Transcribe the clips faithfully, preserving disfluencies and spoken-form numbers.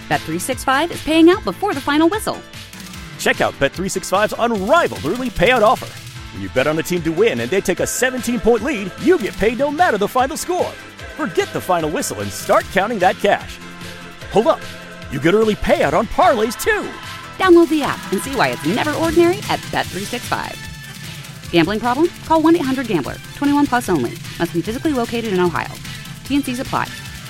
Bet three sixty-five is paying out before the final whistle. Check out Bet three sixty-five's unrivaled early payout offer. When you bet on a team to win and they take a seventeen-point lead, you get paid no matter the final score. Forget the final whistle and start counting that cash. Hold up. You get early payout on parlays, too. Download the app and see why it's never ordinary at Bet three sixty-five. Gambling problem? Call one eight hundred gambler. twenty-one plus only. Must be physically located in Ohio. T N Cs apply.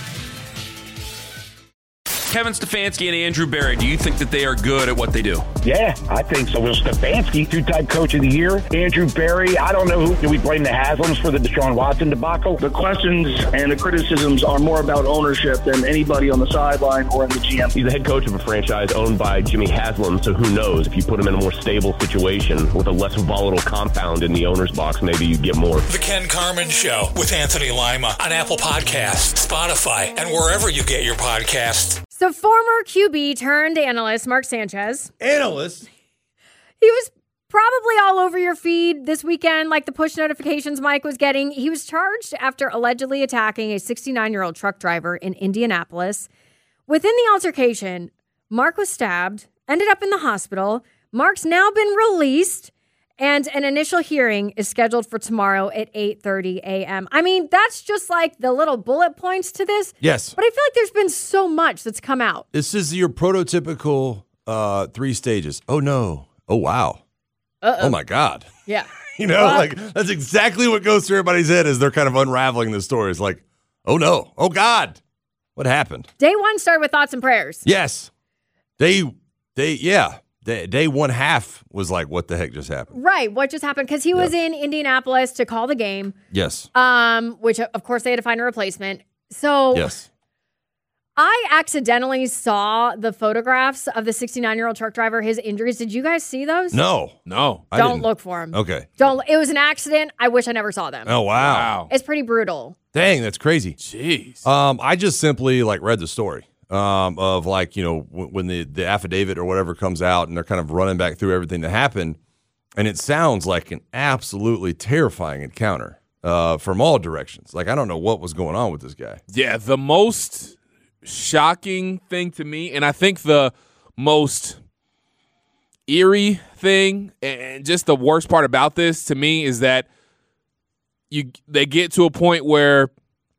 Kevin Stefanski and Andrew Berry, do you think that they are good at what they do? Yeah, I think so. Well, Stefanski, two-time coach of the year. Andrew Berry, I don't know who. Do we blame the Haslams for the Deshaun Watson debacle? The questions and the criticisms are more about ownership than anybody on the sideline or in the G M. He's the head coach of a franchise owned by Jimmy Haslam, so who knows? If you put him in a more stable situation with a less volatile compound in the owner's box, maybe you get more. The Ken Carman Show with Anthony Lima on Apple Podcasts, Spotify, and wherever you get your podcasts. So former Q B turned analyst Mark Sanchez. Analyst? He was probably all over your feed this weekend, like the push notifications Mike was getting. He was charged after allegedly attacking a sixty-nine-year-old truck driver in Indianapolis. Within the altercation, Mark was stabbed, ended up in the hospital. Mark's now been released, and an initial hearing is scheduled for tomorrow at eight thirty a.m. I mean, that's just like the little bullet points to this. Yes. But I feel like there's been so much that's come out. This is your prototypical uh, three stages. Oh, no. Oh, wow. Uh-oh. Oh, my God. Yeah. You know, Well, like that's exactly what goes through everybody's head as they're kind of unraveling the story. It's like, oh, no. Oh, God. What happened? Day one started with thoughts and prayers. Yes. Day, day, yeah. Day, day one half was like, what the heck just happened? Right. What just happened? Because he was Yep. in Indianapolis to call the game. Yes. Um, which, of course, they had to find a replacement. So Yes. I accidentally saw the photographs of the sixty-nine-year-old truck driver, his injuries. Did you guys see those? No. No. I Don't didn't. look for them. Okay. Don't. It was an accident. I wish I never saw them. Oh, wow. It's pretty brutal. Dang, that's crazy. Jeez. Um, I just simply like read the story um, of like, you know, w- when the, the affidavit or whatever comes out and they're kind of running back through everything that happened. And it sounds like an absolutely terrifying encounter uh, from all directions. Like, I don't know what was going on with this guy. Yeah, the most shocking thing to me, and I think the most eerie thing, and just the worst part about this to me is that you they get to a point where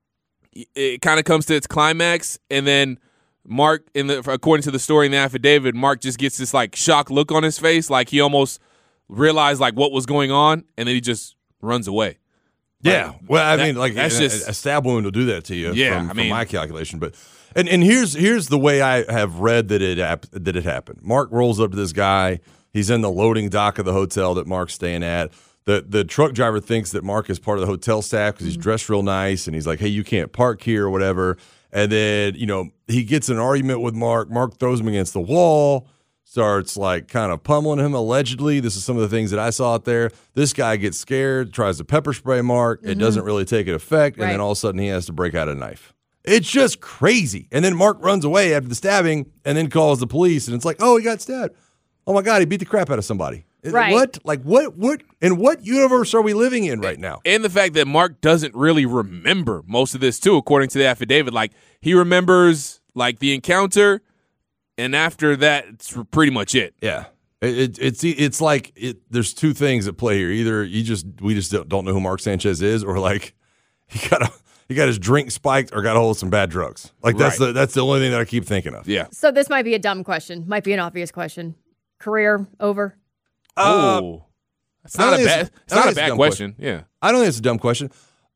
it kind of comes to its climax, and then Mark, in the according to the story in the affidavit, Mark just gets this like shocked look on his face, like he almost realized like what was going on, and then he just runs away. Yeah, Like, well, I that- mean, like that's a, just a stab wound will do that to you. Yeah, from, I from mean- my calculation, but and and here's here's the way I have read that it hap- that it happened. Mark rolls up to this guy. He's in the loading dock of the hotel that Mark's staying at. The the truck driver thinks that Mark is part of the hotel staff because he's dressed real nice, and he's like, "Hey, you can't park here," or whatever. And then you know he gets in an argument with Mark. Mark throws him against the wall. Starts like kind of pummeling him allegedly. This is some of the things that I saw out there. This guy gets scared, tries to pepper spray Mark. It doesn't really take an effect. And Right. then all of a sudden he has to break out a knife. It's just crazy. And then Mark runs away after the stabbing and then calls the police. And it's like, oh, he got stabbed. Oh my God, he beat the crap out of somebody. Right. What? Like what? What? In what universe are we living in right now? And the fact that Mark doesn't really remember most of this too, according to the affidavit. Like he remembers like the encounter, and after that, it's pretty much it. Yeah. It, it, it's it's like it, there's two things at play here. Either you just we just don't, don't know who Mark Sanchez is, or like he got a, he got his drink spiked or got a hold of some bad drugs. Like that's Right. the that's the only thing that I keep thinking of. Yeah. So this might be a dumb question. Might be an obvious question. Career over? Uh, oh, it's I don't not a think bad. it's- It's I don't not a think it's a bad dumb question. Yeah. I don't think it's a dumb question.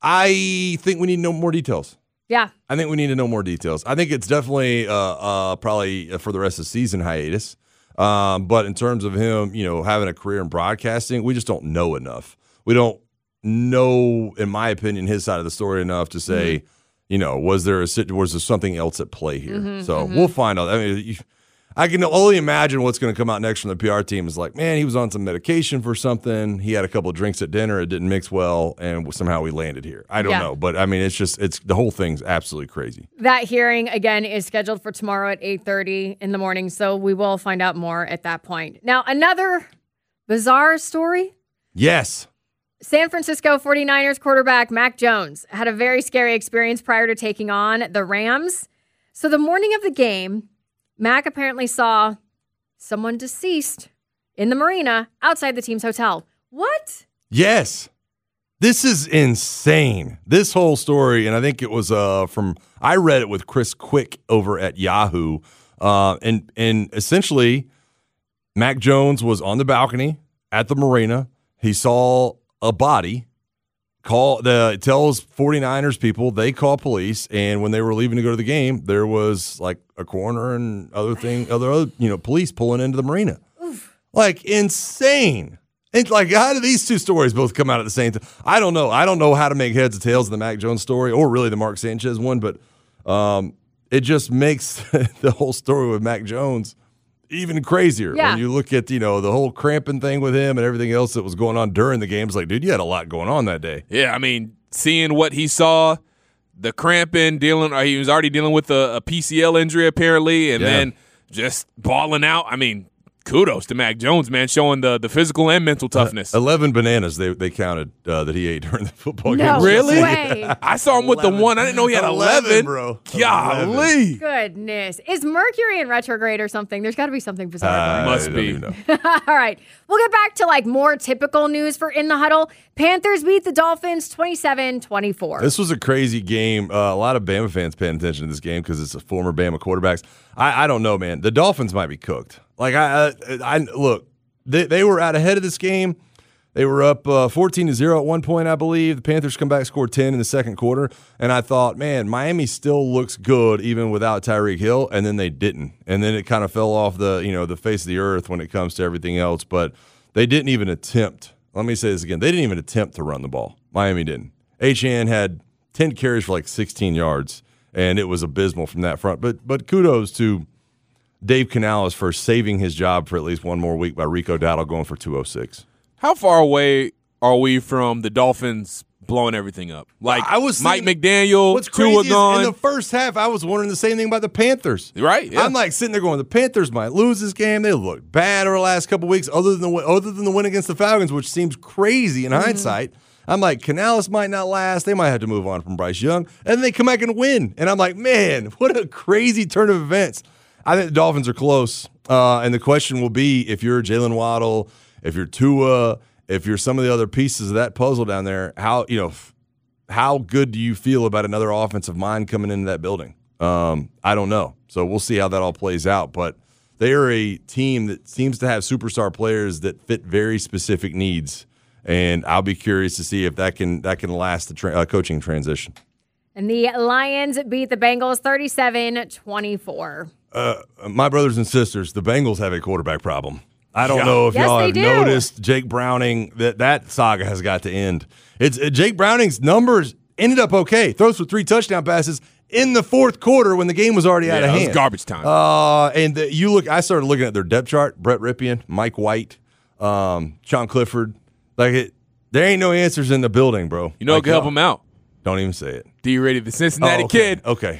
I think we need to know more details. Yeah. I think we need to know more details. I think it's definitely uh, uh, probably for the rest of the season hiatus. Um, but in terms of him, you know, having a career in broadcasting, we just don't know enough. We don't know, in my opinion, his side of the story enough to say, mm-hmm. you know, was there a was there something else at play here? Mm-hmm, so mm-hmm. we'll find out. I mean, you, I can only imagine what's going to come out next from the P R team is like, man, he was on some medication for something. He had a couple of drinks at dinner. It didn't mix well, and somehow we landed here. I don't Yeah. know, but I mean, it's just it's the whole thing's absolutely crazy. That hearing, again, is scheduled for tomorrow at eight thirty in the morning, so we will find out more at that point. Now, another bizarre story. Yes. San Francisco forty-niners quarterback Mac Jones had a very scary experience prior to taking on the Rams. So the morning of the game, Mac apparently saw someone deceased in the marina outside the team's hotel. What? Yes. This is insane. This whole story, and I think it was uh, from, I read it with Chris Quick over at Yahoo. Uh, and, and essentially, Mac Jones was on the balcony at the marina. He saw a body. Call the it tells 49ers people, they call police, and when they were leaving to go to the game, there was like a coroner and other thing, other, other you know, police pulling into the marina. Oof. Like insane. It's like, how do these two stories both come out at the same time? I don't know. I don't know how to make heads or tails of the Mac Jones story or really the Mark Sanchez one, but um, it just makes the whole story with Mac Jones even crazier. Yeah. When you look at, you know, the whole cramping thing with him and everything else that was going on during the games, like, dude, you had a lot going on that day. Yeah, I mean, seeing what he saw, the cramping, dealing, he was already dealing with a, a P C L injury apparently, and yeah. then just balling out. I mean, kudos to Mac Jones, man, showing the, the physical and mental toughness. Uh, Eleven bananas they they counted uh, that he ate during the football no game. Really? Way. I saw him with eleven. the one. I didn't know he had eleven. eleven, bro. Golly. Goodness. Is Mercury in retrograde or something? There's got to be something bizarre Uh, going on. Must I don't be. even know. All right. We'll get back to like more typical news for In the Huddle. Panthers beat the Dolphins twenty-seven twenty-four. This was a crazy game. Uh, a lot of Bama fans paying attention to this game because it's a former Bama quarterbacks. I, I don't know, man. The Dolphins might be cooked. Like I, I, I look, they they were out ahead of this game. They were up uh, fourteen to zero at one point, I believe. The Panthers come back, scored ten in the second quarter, and I thought, man, Miami still looks good even without Tyreek Hill, and then they didn't, and then it kind of fell off the you know the face of the earth when it comes to everything else. But they didn't even attempt. Let me say this again: they didn't even attempt to run the ball. Miami didn't. H N had ten carries for like sixteen yards, and it was abysmal from that front. But but kudos to Dave Canales for saving his job for at least one more week by Rico Dowdle going for two oh six. How far away are we from the Dolphins blowing everything up? Like I was Mike thinking, McDaniel, what's Tua crazy is gone. in the first half, I was wondering the same thing about the Panthers. Right? Yeah. I'm like sitting there going, the Panthers might lose this game. They look bad over the last couple weeks, other than the other than the win against the Falcons, which seems crazy in mm-hmm. hindsight. I'm like, Canales might not last. They might have to move on from Bryce Young, and then they come back and win. And I'm like, man, what a crazy turn of events. I think the Dolphins are close, uh, and the question will be if you're Jalen Waddle, if you're Tua, if you're some of the other pieces of that puzzle down there, how you know, how good do you feel about another offensive mind coming into that building? Um, I don't know. So we'll see how that all plays out. But they are a team that seems to have superstar players that fit very specific needs, and I'll be curious to see if that can that can last the tra- uh, coaching transition. And the Lions beat the Bengals thirty-seven twenty-four. Uh, my brothers and sisters, the Bengals have a quarterback problem. I don't Yeah. know if Yes, y'all they have do. noticed Jake Browning, that that saga has got to end. It's uh, Jake Browning's numbers ended up okay. Throws for three touchdown passes in the fourth quarter when the game was already yeah, out of it hand. was garbage time. Uh, and the, you look, I started looking at their depth chart. Brett Ripien, Mike White, um, Sean Clifford. Like it, there ain't no answers in the building, bro. you know like, what can help uh, him out? Don't even say it. D. Ready, the Cincinnati oh, okay. kid. Okay.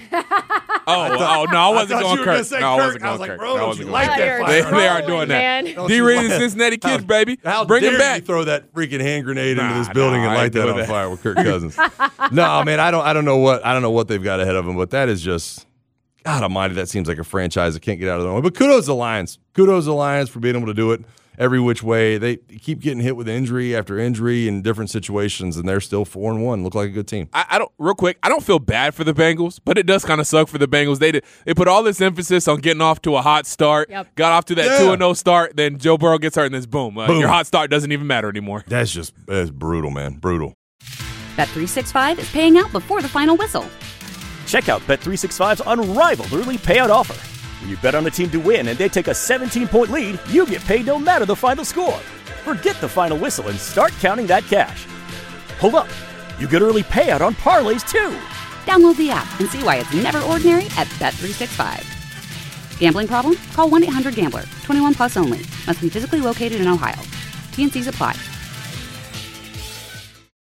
Oh, oh, no, I wasn't I thought going you were gonna Kirk. say No, I Kirk. wasn't I going was like, Kirk. bro, No, I don't wasn't you going like Kirk. that You're fire? They, they are trolling, doing man. that. Don't D. you Ready, like- the Cincinnati How- kid, baby. How Bring dare him back. you throw that freaking hand grenade Nah, into this building nah, and I light ain't that doing on that. fire with Kirk Cousins? No, man, I don't. I don't know what. I don't know what they've got ahead of them, but that is just, God Almighty, that seems like a franchise that can't get out of their own way. But kudos to the Lions. Kudos to the Lions for being able to do it every which way. They keep getting hit with injury after injury in different situations, and they're still four and one. Look like a good team. I, I don't real quick. I don't feel bad for the Bengals, but it does kind of suck for the Bengals. They did, they put all this emphasis on getting off to a hot start. Yep. Got off to that Yeah. two and oh start. Then Joe Burrow gets hurt, and then boom, uh, Boom. your hot start doesn't even matter anymore. That's just that's brutal, man. Brutal. Bet three sixty-five is paying out before the final whistle. Check out Bet three sixty-five's unrivaled early payout offer. When you bet on a team to win and they take a seventeen-point lead, you get paid no matter the final score. Forget the final whistle and start counting that cash. Hold up. You get early payout on parlays, too. Download the app and see why it's never ordinary at Bet three sixty-five. Gambling problem? Call one eight hundred gambler. twenty-one plus only. Must be physically located in Ohio. T and C's apply.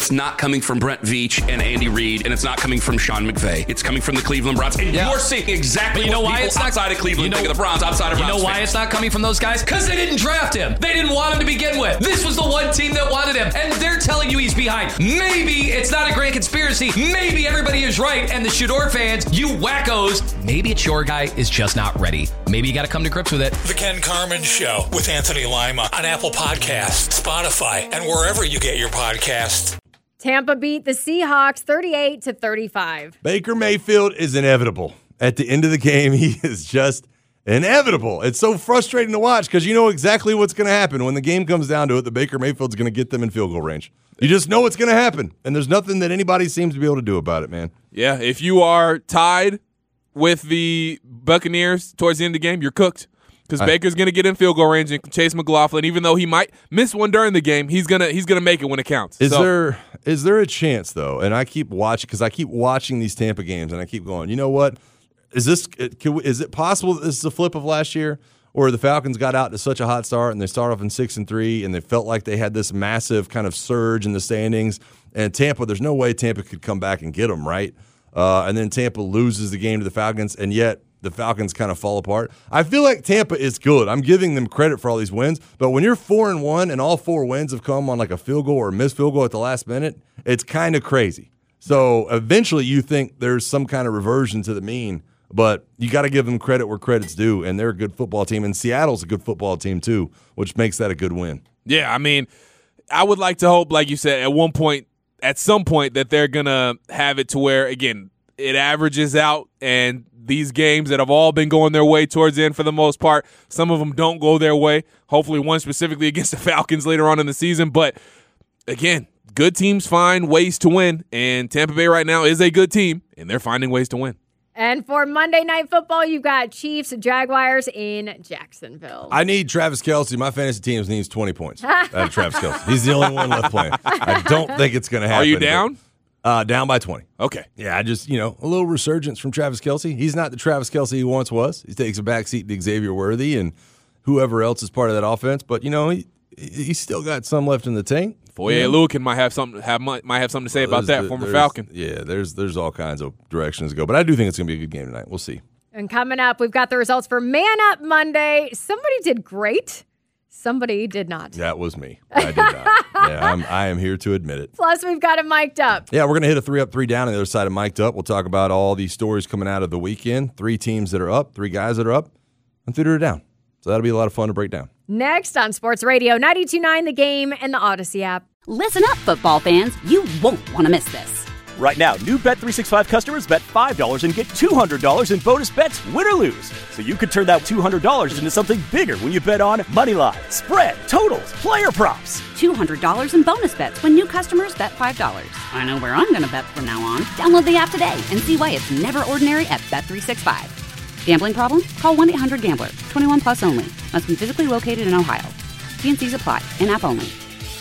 It's not coming from Brent Veach and Andy Reid, and it's not coming from Sean McVay. It's coming from the Cleveland Browns. And yeah. you're seeing exactly you know what why people it's outside not, of Cleveland you know, think of the Browns, outside of You Browns know why fans. it's not coming from those guys? Because they didn't draft him. They didn't want him to begin with. This was the one team that wanted him, and they're telling you he's behind. Maybe it's not a grand conspiracy. Maybe everybody is right, and the Shador fans, you wackos, maybe it's your guy is just not ready. Maybe you got to come to grips with it. The Ken Carman Show with Anthony Lima on Apple Podcasts, Spotify, and wherever you get your podcasts. Tampa beat the Seahawks thirty-eight to thirty-five. Baker Mayfield is inevitable. At the end of the game, he is just inevitable. It's so frustrating to watch because you know exactly what's going to happen. When the game comes down to it, the Baker Mayfield's going to get them in field goal range. You just know what's going to happen, and there's nothing that anybody seems to be able to do about it, man. Yeah, if you are tied with the Buccaneers towards the end of the game, you're cooked. Because Baker's going to get in field goal range, and Chase McLaughlin, even though he might miss one during the game, he's gonna he's gonna make it when it counts. Is so. there is there a chance though? And I keep watching because I keep watching these Tampa games, and I keep going. You know what? Is this can we, is it possible that this is a flip of last year, or the Falcons got out to such a hot start and they start off in six and three, and they felt like they had this massive kind of surge in the standings, and Tampa, there's no way Tampa could come back and get them right, uh, and then Tampa loses the game to the Falcons, and yet the Falcons kind of fall apart. I feel like Tampa is good. I'm giving them credit for all these wins, but when you're four and one and all four wins have come on like a field goal or a missed field goal at the last minute, it's kind of crazy. So eventually you think there's some kind of reversion to the mean, but you got to give them credit where credit's due, and they're a good football team, and Seattle's a good football team too, which makes that a good win. Yeah, I mean, I would like to hope, like you said, at one point, at some point, that they're going to have it to where, again, it averages out, and these games that have all been going their way towards the end for the most part, some of them don't go their way. Hopefully one specifically against the Falcons later on in the season. But, again, good teams find ways to win, and Tampa Bay right now is a good team, and they're finding ways to win. And for Monday Night Football, you've got Chiefs and Jaguars in Jacksonville. I need Travis Kelce. My fantasy team needs twenty points out of Travis Kelce. He's the only one left playing. I don't think it's going to happen. Are you down? Uh, down by twenty. Okay. Yeah, I just, you know, a little resurgence from Travis Kelce. He's not the Travis Kelce he once was. He takes a backseat to Xavier Worthy and whoever else is part of that offense. But, you know, he he's still got some left in the tank. Foye yeah. Lukin might have something have might, might have something to say well, about that, the, former Falcon. Yeah, there's there's all kinds of directions to go. But I do think it's going to be a good game tonight. We'll see. And coming up, we've got the results for Man Up Monday. Somebody did great. Somebody did not. That was me. I did not. Yeah, I'm, I am here to admit it. Plus, we've got it mic'd up. Yeah, we're going to hit a three up, three down on the other side of mic'd up. We'll talk about all these stories coming out of the weekend. Three teams that are up, three guys that are up, and three that are down. So that'll be a lot of fun to break down. Next on Sports Radio ninety-two point nine The Game and the Odyssey app. Listen up, football fans. You won't want to miss this. Right now, new Bet three sixty-five customers bet five dollars and get two hundred dollars in bonus bets, win or lose. So you could turn that two hundred dollars into something bigger when you bet on money line, spread, totals, player props. two hundred dollars in bonus bets when new customers bet five dollars. I know where I'm going to bet from now on. Download the app today and see why it's never ordinary at Bet three sixty-five. Gambling problem? Call one eight hundred gambler. twenty-one plus only. Must be physically located in Ohio. T N Cs apply. In-app only.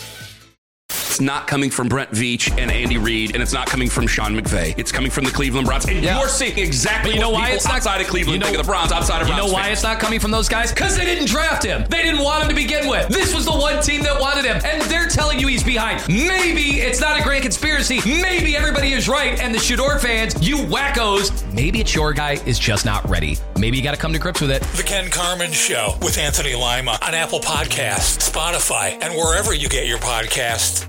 It's not coming from Brent Veach and Andy Reid, and it's not coming from Sean McVay. It's coming from the Cleveland Browns. And yeah. you're seeing exactly you know what why people it's not, outside of Cleveland you know, think of the Browns, outside of You Browns know why fans. it's not coming from those guys? Because they didn't draft him. They didn't want him to begin with. This was the one team that wanted him, and they're telling you he's behind. Maybe it's not a grand conspiracy. Maybe everybody is right, and the Shador fans, you wackos, maybe it's your guy is just not ready. Maybe you got to come to grips with it. The Ken Carman Show with Anthony Lima on Apple Podcasts, Spotify, and wherever you get your podcasts.